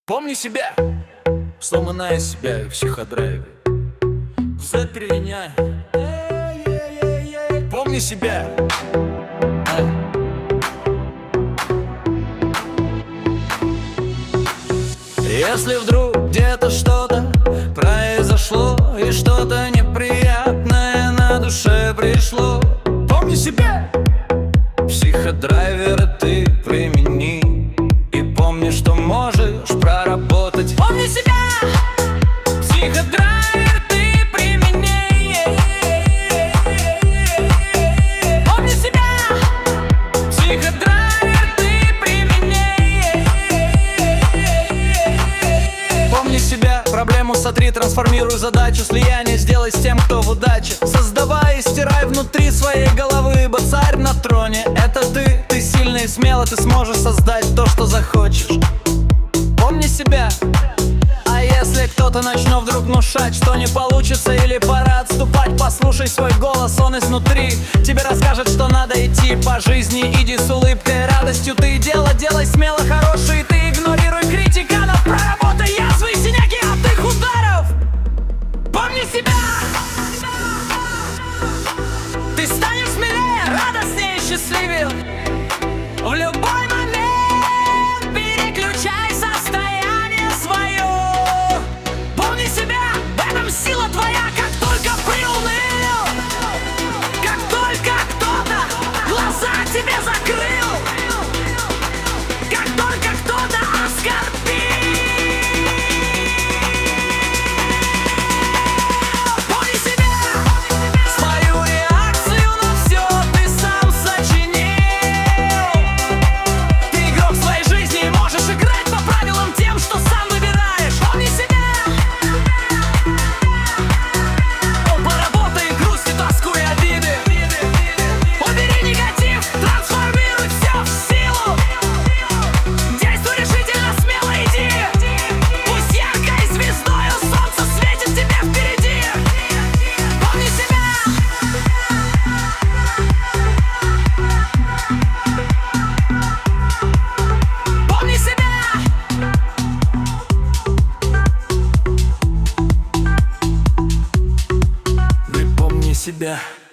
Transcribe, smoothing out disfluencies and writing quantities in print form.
Помни себя, сломанная себя в психодрайве. Запереняй. Помни себя. Если вдруг где-то что-то произошло и что-то неприятное на душе пришло, помни себя. Психодрайвера ты примени и помни, что можешь проработать. Помни себя. Психодрайвер ты примени. Помни себя. Психодрайвер ты примени. Помни себя. Проблему сотри, трансформируй задачу. Слияние сделай с тем, кто в удаче. Создавай и стирай внутри своей головы, ибо царь на троне — это ты. Ты сильный и смело, ты сможешь создать то, что захочешь. Помни себя. А если кто-то начнет вдруг внушать, что не получится или пора отступать, послушай свой голос, он изнутри тебе расскажет, что надо идти по жизни. Иди с улыбкой, радостью, ты дело делай смело, хороший. Ты игнорируй критиканов, проработай язвы и синяки от их ударов. Помни себя. Ты станешь смелее, радостнее, счастливее. В любой момент переключай состояние свое. Помни себя, в этом сила твоя. Как только приуныл, как только кто-то глаза тебе закрыл, как только кто-то оскорбил, помни себя. Свою реакцию на все ты сам сочинил. Ты игрок своей жизни и можешь играть по правилам тем, что сам выбираешь. Помни себя. Поработай грусть и тоску и обиды. Убери негатив, трансформируй все в силу. Действуй решительно, смело иди. Пусть яркой звездою солнце светит тебе впереди. Помни себя. Помни себя. Ты помни себя.